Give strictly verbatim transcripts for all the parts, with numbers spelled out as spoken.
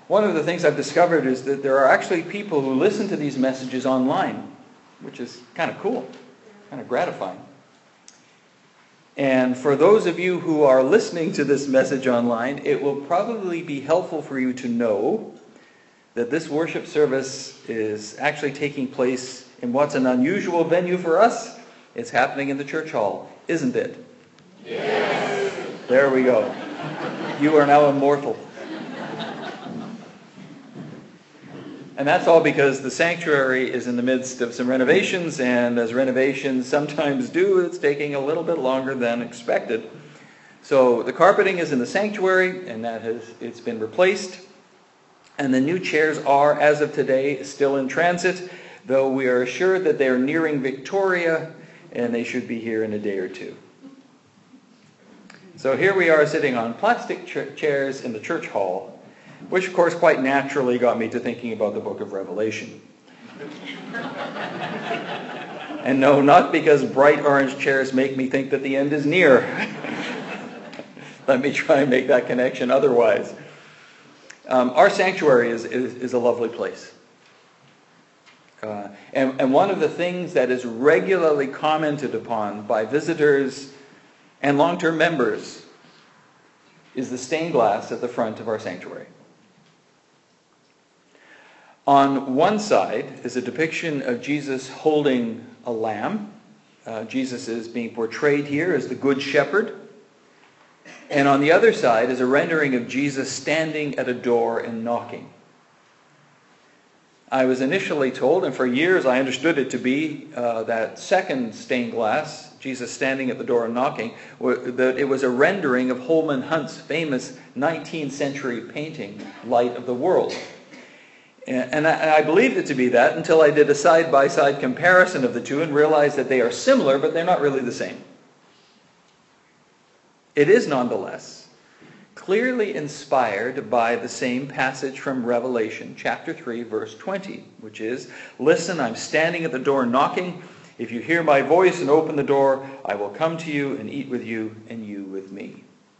one of the things I've discovered is that there are actually people who listen to these messages online, which is kind of cool, kind of gratifying. And for those of you who are listening to this message online, it will probably be helpful for you to know that this worship service is actually taking place in what's an unusual venue for us. It's happening in the church hall, isn't it? Yes. There we go. You are now immortal. And that's all because the sanctuary is in the midst of some renovations, and as renovations sometimes do, it's taking a little bit longer than expected. So the carpeting is in the sanctuary, and that has it's been replaced. And the new chairs are, as of today, still in transit, though we are assured that they are nearing Victoria, and they should be here in a day or two. So here we are sitting on plastic ch- chairs in the church hall, which of course quite naturally got me to thinking about the book of Revelation. And no, not because bright orange chairs make me think that the end is near. Let me try and make that connection otherwise. Um, our sanctuary is, is, is a lovely place. Uh, and, and one of the things that is regularly commented upon by visitors and long-term members is the stained glass at the front of our sanctuary. On one side is a depiction of Jesus holding a lamb. Uh, Jesus is being portrayed here as the Good Shepherd. And on the other side is a rendering of Jesus standing at a door and knocking. I was initially told, and for years I understood it to be, uh, that second stained glass, Jesus standing at the door and knocking, that it was a rendering of Holman Hunt's famous nineteenth century painting, Light of the World. And I believed it to be that until I did a side-by-side comparison of the two and realized that they are similar, but they're not really the same. It is nonetheless clearly inspired by the same passage from Revelation, chapter three, verse twenty, which is, "Listen, I'm standing at the door knocking. If you hear my voice and open the door, I will come to you and eat with you and you with me."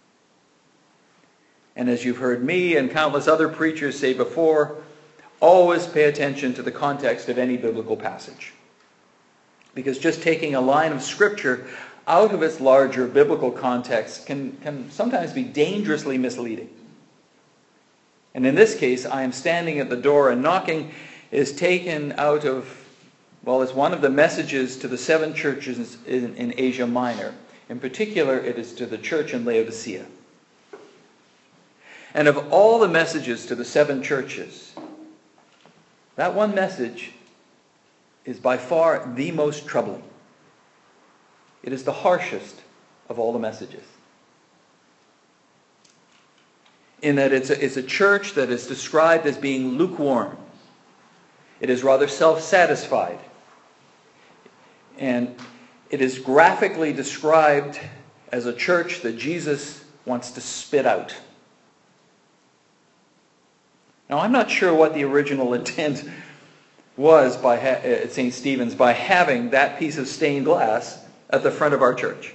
And as you've heard me and countless other preachers say before, always pay attention to the context of any biblical passage. Because just taking a line of Scripture out of its larger biblical context can, can sometimes be dangerously misleading. And in this case, I am standing at the door and knocking is taken out of, well, it's one of the messages to the seven churches in, in Asia Minor. In particular, it is to the church in Laodicea. And of all the messages to the seven churches, that one message is by far the most troubling. It is the harshest of all the messages. In that it's a, it's a church that is described as being lukewarm. It is rather self-satisfied. And it is graphically described as a church that Jesus wants to spit out. Now, I'm not sure what the original intent was by ha- at Saint Stephen's by having that piece of stained glass at the front of our church.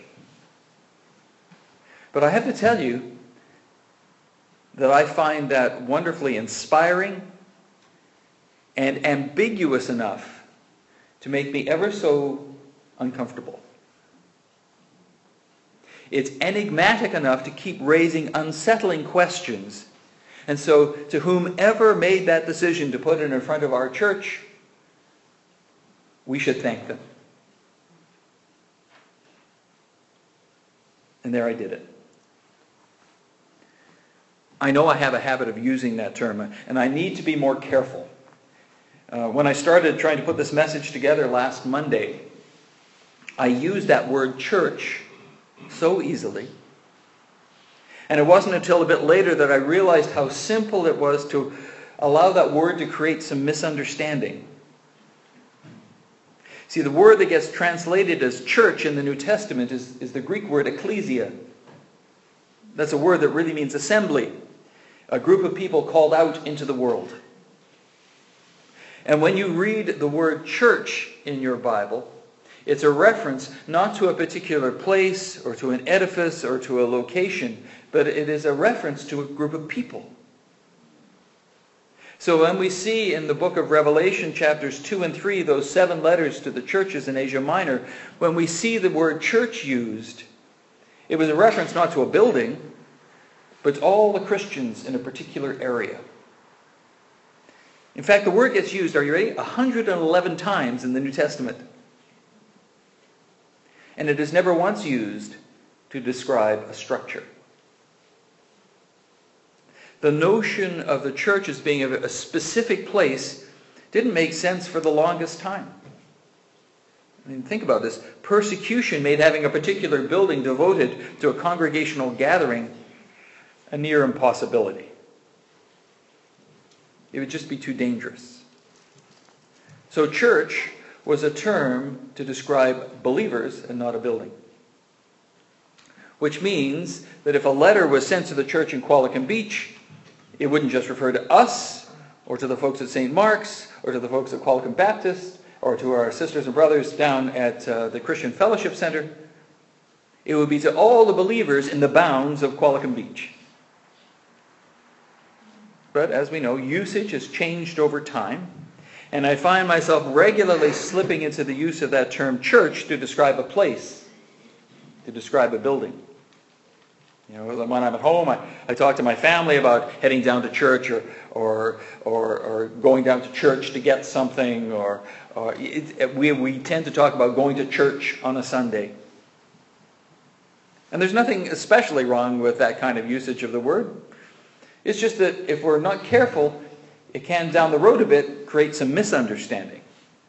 But I have to tell you that I find that wonderfully inspiring and ambiguous enough to make me ever so uncomfortable. It's enigmatic enough to keep raising unsettling questions. And so, to whomever made that decision to put it in front of our church, we should thank them. And there I did it. I know I have a habit of using that term, and I need to be more careful. Uh, when I started trying to put this message together last Monday, I used that word church so easily. And it wasn't until a bit later that I realized how simple it was to allow that word to create some misunderstanding. See, the word that gets translated as church in the New Testament is, is the Greek word ecclesia. That's a word that really means assembly, a group of people called out into the world. And when you read the word church in your Bible, it's a reference not to a particular place or to an edifice or to a location, but it is a reference to a group of people. So when we see in the book of Revelation, chapters two and three, those seven letters to the churches in Asia Minor, when we see the word church used, it was a reference not to a building, but to all the Christians in a particular area. In fact, the word gets used, are you ready? one hundred eleven times in the New Testament. And it is never once used to describe a structure. The notion of the church as being a specific place didn't make sense for the longest time. I mean, think about this. Persecution made having a particular building devoted to a congregational gathering a near impossibility. It would just be too dangerous. So church was a term to describe believers and not a building. Which means that if a letter was sent to the church in Qualicum Beach, it wouldn't just refer to us, or to the folks at Saint Mark's, or to the folks at Qualicum Baptist, or to our sisters and brothers down at uh, the Christian Fellowship Center. It would be to all the believers in the bounds of Qualicum Beach. But as we know, usage has changed over time, and I find myself regularly slipping into the use of that term church to describe a place, to describe a building. You know, when I'm at home, I, I talk to my family about heading down to church or or or, or going down to church to get something, or, or it, we, we tend to talk about going to church on a Sunday. And there's nothing especially wrong with that kind of usage of the word. It's just that if we're not careful, it can, down the road a bit, create some misunderstanding.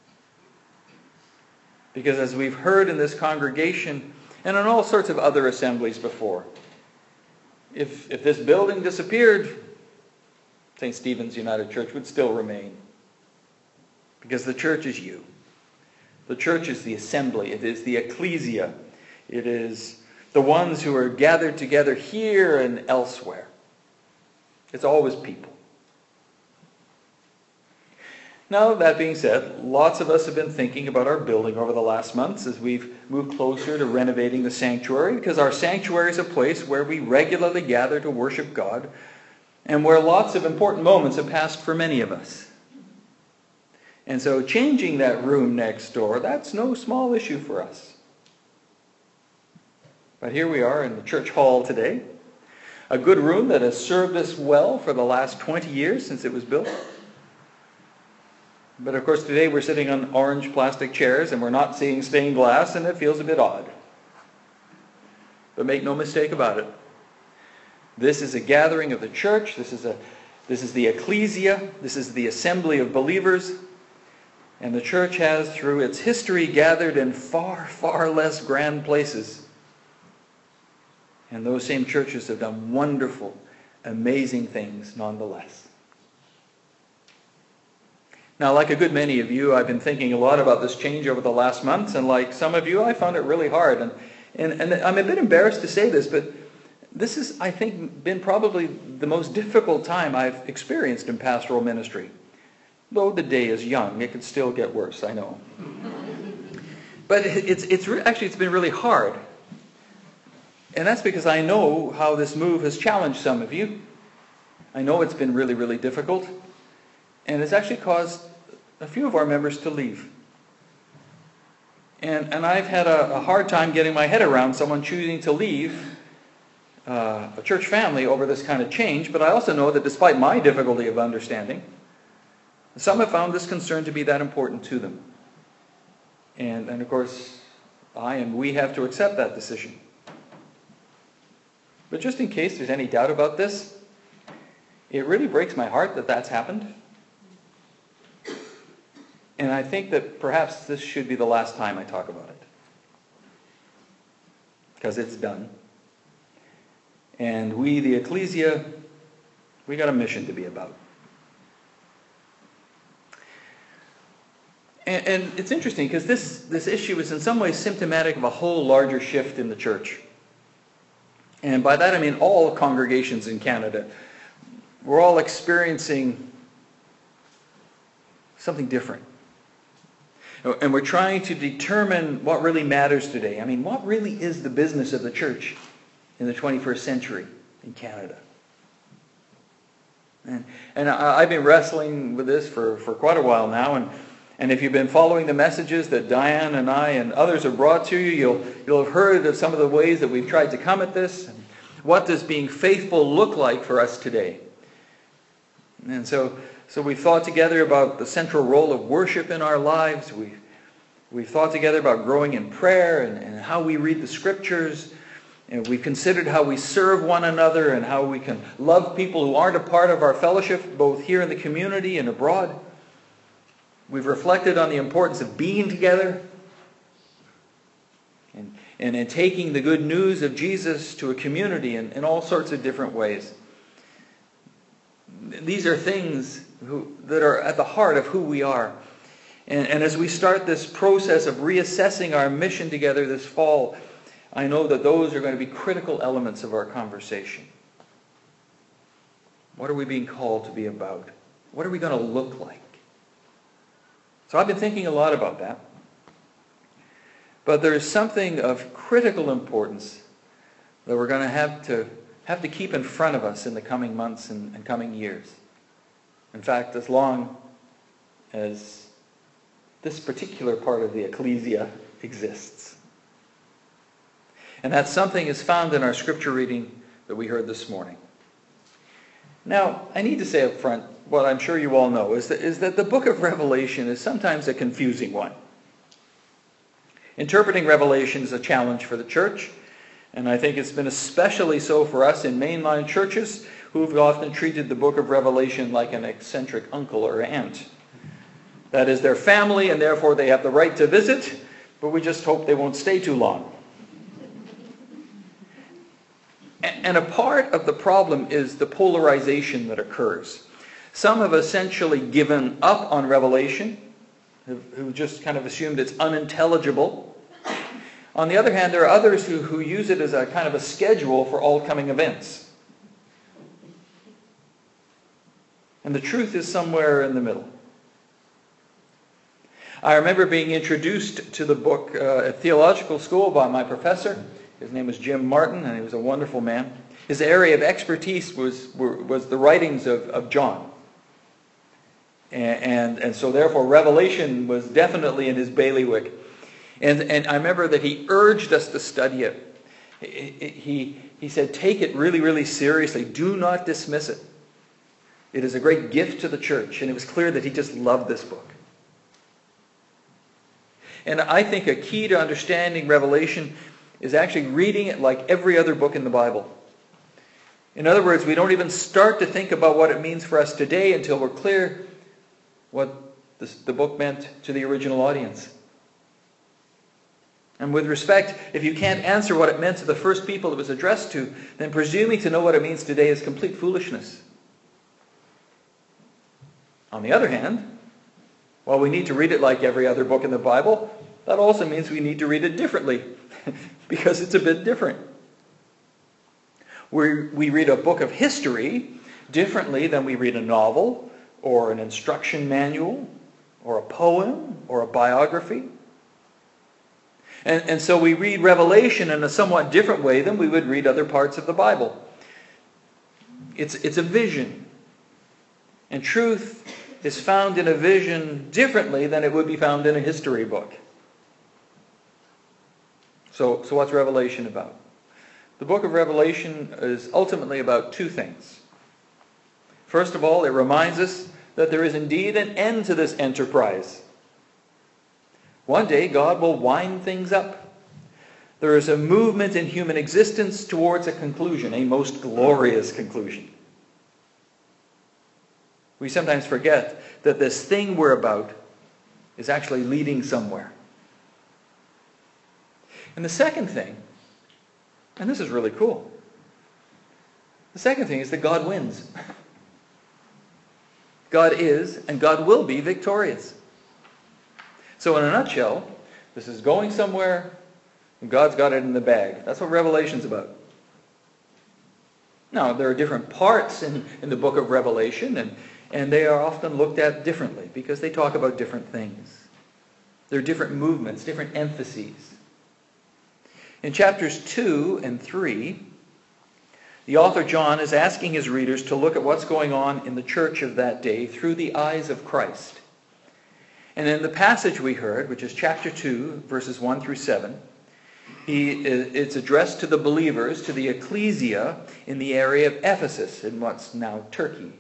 Because as we've heard in this congregation, and in all sorts of other assemblies before, If, if this building disappeared, Saint Stephen's United Church would still remain. Because the church is you. The church is the assembly. It is the ecclesia. It is the ones who are gathered together here and elsewhere. It's always people. Now, that being said, lots of us have been thinking about our building over the last months as we've moved closer to renovating the sanctuary, because our sanctuary is a place where we regularly gather to worship God and where lots of important moments have passed for many of us. And so changing that room next door, that's no small issue for us. But here we are in the church hall today, a good room that has served us well for the last twenty years since it was built. But of course today we're sitting on orange plastic chairs and we're not seeing stained glass, and it feels a bit odd. But make no mistake about it. This is a gathering of the church. This is a this is the ecclesia. This is the assembly of believers. And the church has, through its history, gathered in far, far less grand places. And those same churches have done wonderful, amazing things nonetheless. Now, like a good many of you, I've been thinking a lot about this change over the last months, and like some of you, I found it really hard. And, and, and I'm a bit embarrassed to say this, but this has, I think, been probably the most difficult time I've experienced in pastoral ministry. Though the day is young, it could still get worse, I know. But it's, it's re- actually, it's been really hard. And that's because I know how this move has challenged some of you. I know it's been really, really difficult. And it's actually caused a few of our members to leave. And, and I've had a, a hard time getting my head around someone choosing to leave uh, a church family over this kind of change. But I also know that despite my difficulty of understanding, some have found this concern to be that important to them. And, and of course, I and we have to accept that decision. But just in case there's any doubt about this, it really breaks my heart that that's happened. And I think that perhaps this should be the last time I talk about it. Because it's done. And we, the ecclesia, we got a mission to be about. And, and it's interesting because this, this issue is in some ways symptomatic of a whole larger shift in the church. And by that I mean all congregations in Canada. We're all experiencing something different. And we're trying to determine what really matters today. I mean, what really is the business of the church in the twenty-first century in Canada? And, and I, I've been wrestling with this for, for quite a while now, and And if you've been following the messages that Diane and I and others have brought to you, you'll, you'll have heard of some of the ways that we've tried to come at this. And what does being faithful look like for us today? And so, so we've thought together about the central role of worship in our lives. We've, we've thought together about growing in prayer and, and how we read the Scriptures. And we've considered how we serve one another and how we can love people who aren't a part of our fellowship, both here in the community and abroad. We've reflected on the importance of being together and, and in taking the good news of Jesus to a community in, in all sorts of different ways. These are things who, that are at the heart of who we are. And, and as we start this process of reassessing our mission together this fall, I know that those are going to be critical elements of our conversation. What are we being called to be about? What are we going to look like? So I've been thinking a lot about that. But there's something of critical importance that we're going to have to have to keep in front of us in the coming months and, and coming years. In fact, as long as this particular part of the ecclesia exists. And that something is found in our scripture reading that we heard this morning. Now, I need to say up front, what I'm sure you all know, is that, is that the book of Revelation is sometimes a confusing one. Interpreting Revelation is a challenge for the church, and I think it's been especially so for us in mainline churches who've often treated the book of Revelation like an eccentric uncle or aunt. That is their family, and therefore they have the right to visit, but we just hope they won't stay too long. And a part of the problem is the polarization that occurs. Some have essentially given up on Revelation, who just kind of assumed it's unintelligible. On the other hand, there are others who, who use it as a kind of a schedule for all coming events. And the truth is somewhere in the middle. I remember being introduced to the book uh, at theological school by my professor. His name was Jim Martin, and he was a wonderful man. His area of expertise was, was the writings of, of John. And, and, and so therefore Revelation was definitely in his bailiwick. And, and I remember that he urged us to study it. He, he, he said, take it really, really seriously. Do not dismiss it. It is a great gift to the church. And it was clear that he just loved this book. And I think a key to understanding Revelation is actually reading it like every other book in the Bible. In other words, we don't even start to think about what it means for us today until we're clear what this, the book meant to the original audience. And with respect, if you can't answer what it meant to the first people it was addressed to, then presuming to know what it means today is complete foolishness. On the other hand, while we need to read it like every other book in the Bible, that also means we need to read it differently, because it's a bit different. We, we read a book of history differently than we read a novel, or an instruction manual, or a poem, or a biography. And, and so we read Revelation in a somewhat different way than we would read other parts of the Bible. It's, it's a vision. And truth is found in a vision differently than it would be found in a history book. So, so what's Revelation about? The book of Revelation is ultimately about two things. First of all, it reminds us that there is indeed an end to this enterprise. One day, God will wind things up. There is a movement in human existence towards a conclusion, a most glorious conclusion. We sometimes forget that this thing we're about is actually leading somewhere. And the second thing, and this is really cool, the second thing is that God wins. God is and God will be victorious. So in a nutshell, this is going somewhere and God's got it in the bag. That's what Revelation's about. Now, there are different parts in, in the book of Revelation, and, and they are often looked at differently because they talk about different things. There are different movements, different emphases. In chapters two and three, The author John is asking his readers to look at what's going on in the church of that day through the eyes of Christ. And in the passage we heard, which is chapter two, verses one through seven, he, it's addressed to the believers, to the ecclesia in the area of Ephesus, in what's now Turkey.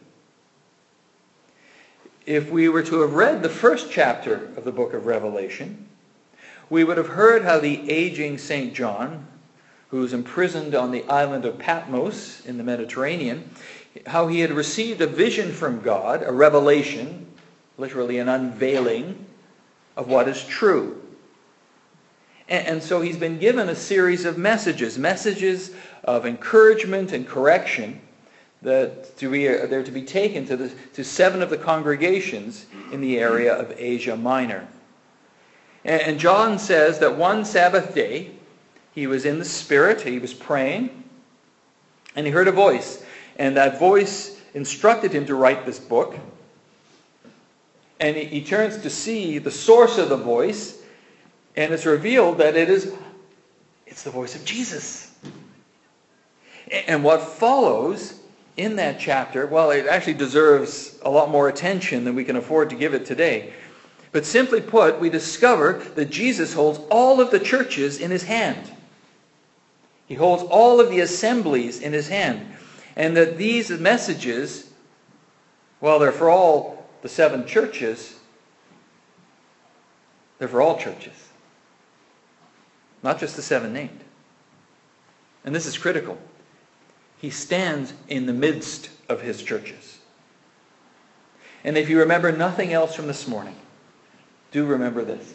If we were to have read the first chapter of the book of Revelation, we would have heard how the aging Saint John, who's imprisoned on the island of Patmos in the Mediterranean, how he had received a vision from God, a revelation, literally an unveiling of what is true. And, and so he's been given a series of messages, messages of encouragement and correction that to be, they're to be taken to, the, to seven of the congregations in the area of Asia Minor. And, and John says that one Sabbath day, he was in the Spirit, he was praying, and he heard a voice. And that voice instructed him to write this book. And he, he turns to see the source of the voice, and it's revealed that it is, it's the voice of Jesus. And what follows in that chapter, well, it actually deserves a lot more attention than we can afford to give it today. But simply put, we discover that Jesus holds all of the churches in his hand. He holds all of the assemblies in his hand. And that these messages, well, they're for all the seven churches. They're for all churches. Not just the seven named. And this is critical. He stands in the midst of his churches. And if you remember nothing else from this morning, do remember this.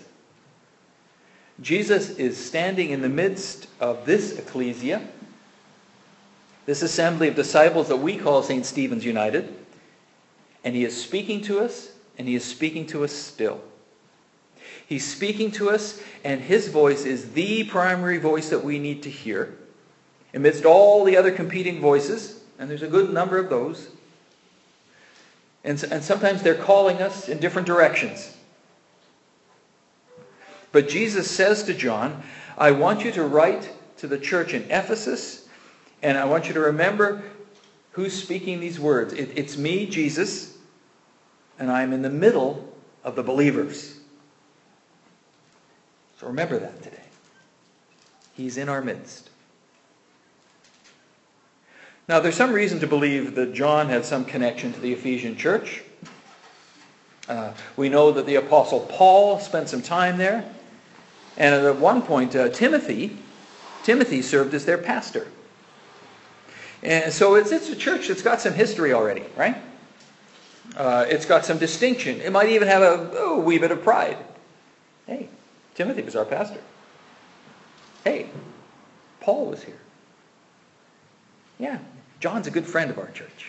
Jesus is standing in the midst of this ecclesia, this assembly of disciples that we call Saint Stephen's United, and he is speaking to us, and he is speaking to us still. He's speaking to us, and his voice is the primary voice that we need to hear, amidst all the other competing voices, and there's a good number of those. And, and sometimes they're calling us in different directions. But Jesus says to John, I want you to write to the church in Ephesus, and I want you to remember who's speaking these words. It, it's me, Jesus, and I'm in the middle of the believers. So remember that today. He's in our midst. Now, there's some reason to believe that John had some connection to the Ephesian church. Uh, we know that the Apostle Paul spent some time there. And at one point, uh, Timothy, Timothy served as their pastor. And so it's, it's a church that's got some history already, right? Uh, it's got some distinction. It might even have a, oh, wee bit of pride. Hey, Timothy was our pastor. Hey, Paul was here. Yeah, John's a good friend of our church.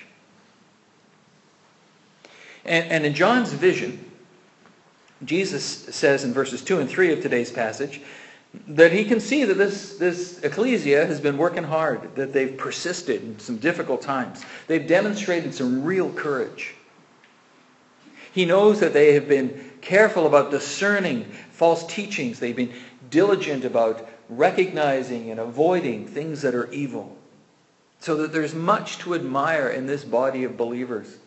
And, and in John's vision, Jesus says in verses two and three of today's passage that he can see that this, this ecclesia has been working hard, that they've persisted in some difficult times. They've demonstrated some real courage. He knows that they have been careful about discerning false teachings. They've been diligent about recognizing and avoiding things that are evil. So that there's much to admire in this body of believers.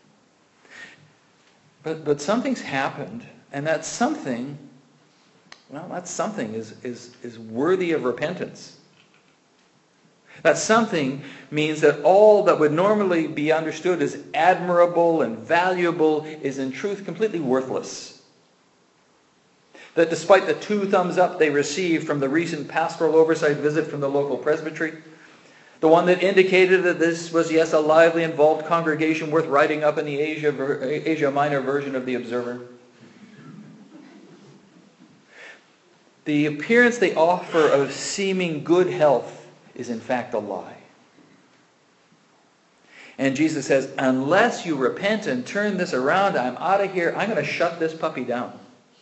But, but something's happened. And that something, well, that something is, is, is worthy of repentance. That something means that all that would normally be understood as admirable and valuable is in truth completely worthless. That despite the two thumbs up they received from the recent pastoral oversight visit from the local presbytery, the one that indicated that this was, yes, a lively, involved congregation worth writing up in the Asia, Asia Minor version of the Observer, the appearance they offer of seeming good health is in fact a lie. And Jesus says, unless you repent and turn this around, I'm out of here. I'm going to shut this puppy down.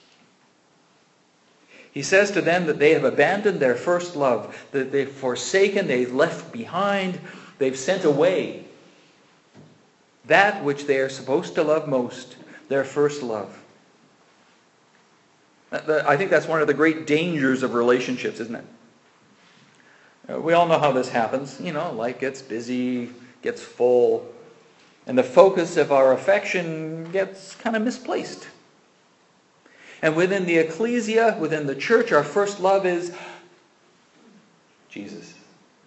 He says to them that they have abandoned their first love, that they've forsaken, they've left behind, they've sent away that which they are supposed to love most, their first love. I think that's one of the great dangers of relationships, isn't it? Uh, we all know how this happens. You know, life gets busy, gets full, and the focus of our affection gets kind of misplaced. And within the ecclesia, within the church, our first love is Jesus.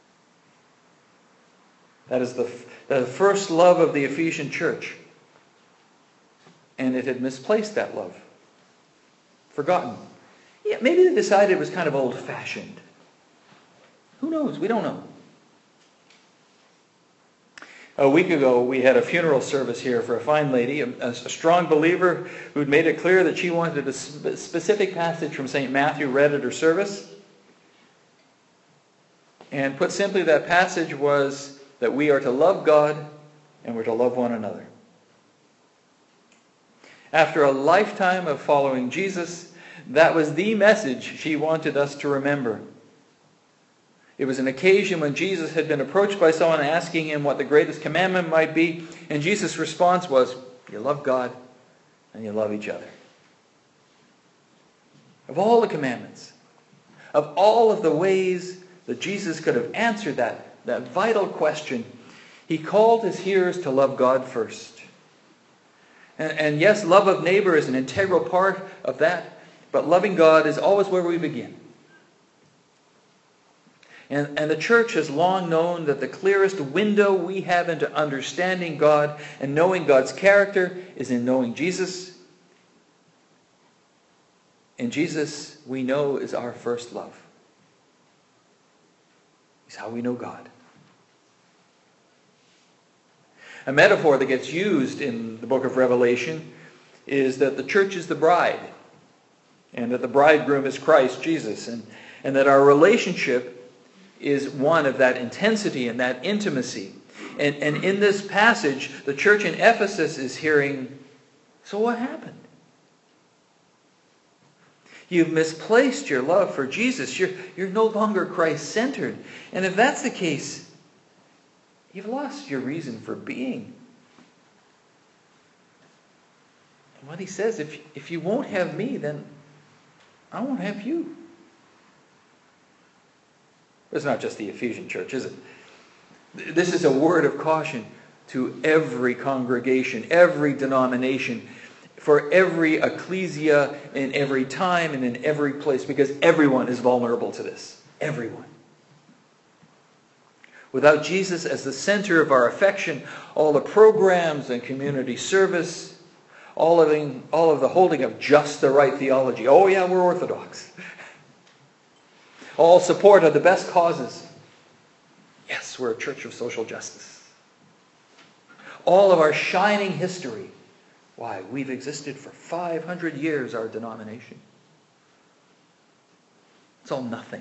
That is the, the first love of the Ephesian church. And it had misplaced that love. Forgotten. Yeah, maybe they decided it was kind of old-fashioned. Who knows? We don't know. A week ago, we had a funeral service here for a fine lady, a, a strong believer who'd made it clear that she wanted a sp- specific passage from Saint Matthew read at her service. And put simply, that passage was that we are to love God and we're to love one another. After a lifetime of following Jesus, that was the message she wanted us to remember. It was an occasion when Jesus had been approached by someone asking him what the greatest commandment might be, and Jesus' response was, you love God and you love each other. Of all the commandments, of all of the ways that Jesus could have answered that, that vital question, he called his hearers to love God first. And, and yes, love of neighbor is an integral part of that, but loving God is always where we begin. And, and the church has long known that the clearest window we have into understanding God and knowing God's character is in knowing Jesus. And Jesus, we know, is our first love. He's how we know God. A metaphor that gets used in the book of Revelation is that the church is the bride, and that the bridegroom is Christ Jesus, and, and that our relationship is one of that intensity and that intimacy. And, and in this passage, the church in Ephesus is hearing, so what happened? You've misplaced your love for Jesus. You're, you're no longer Christ-centered. And if that's the case, you've lost your reason for being. And what he says, if, if you won't have me, then I won't have you. It's not just the Ephesian church, is it? This is a word of caution to every congregation, every denomination, for every ecclesia, in every time and in every place, because everyone is vulnerable to this. Everyone. Without Jesus as the center of our affection, all the programs and community service, all of the, all of the holding of just the right theology. Oh yeah, we're Orthodox. All support of the best causes. Yes, we're a church of social justice. All of our shining history. Why, we've existed for five hundred years, our denomination. It's all nothing.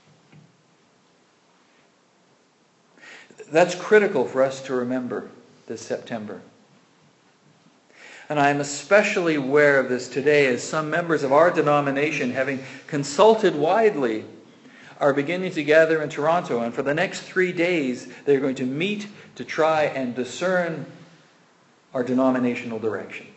That's critical for us to remember this September. And I am especially aware of this today as some members of our denomination, having consulted widely, are beginning to gather in Toronto. And for the next three days, they're going to meet to try and discern our denominational direction.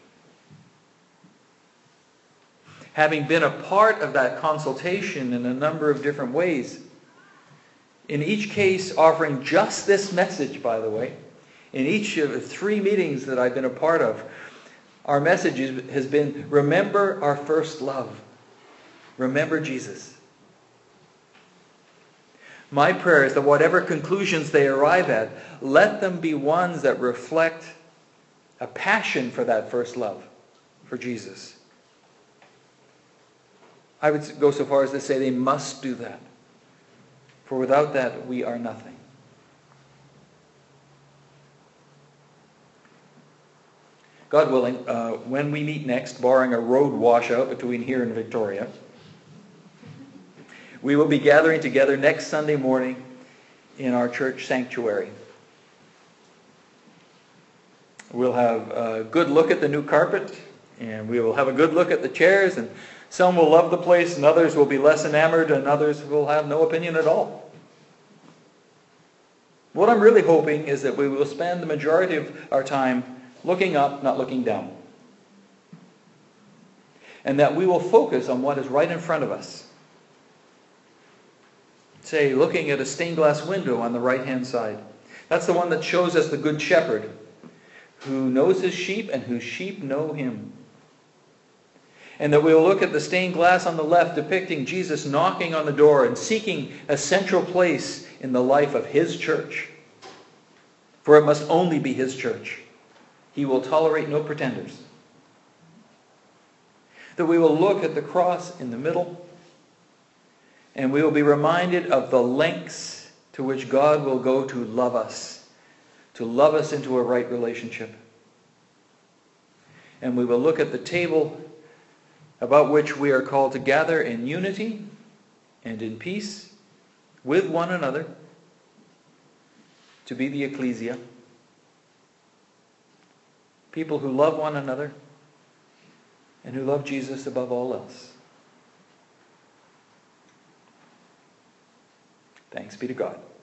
Having been a part of that consultation in a number of different ways, in each case offering just this message, by the way, in each of the three meetings that I've been a part of, our message has been, remember our first love. Remember Jesus. My prayer is that whatever conclusions they arrive at, let them be ones that reflect a passion for that first love, for Jesus. I would go so far as to say they must do that. For without that, we are nothing. God willing, uh, when we meet next, barring a road washout between here and Victoria, we will be gathering together next Sunday morning in our church sanctuary. We'll have a good look at the new carpet, and we will have a good look at the chairs, and some will love the place, and others will be less enamored, and others will have no opinion at all. What I'm really hoping is that we will spend the majority of our time looking up, not looking down. And that we will focus on what is right in front of us. say, looking at a stained glass window on the right-hand side. That's the one that shows us the Good Shepherd, who knows his sheep and whose sheep know him. And that we'll look at the stained glass on the left, depicting Jesus knocking on the door and seeking a central place in the life of his church. For it must only be his church. He will tolerate no pretenders. That we will look at the cross in the middle, and we will be reminded of the lengths to which God will go to love us, to love us into a right relationship. And we will look at the table about which we are called to gather in unity and in peace with one another, to be the ecclesia, people who love one another and who love Jesus above all else. Thanks be to God.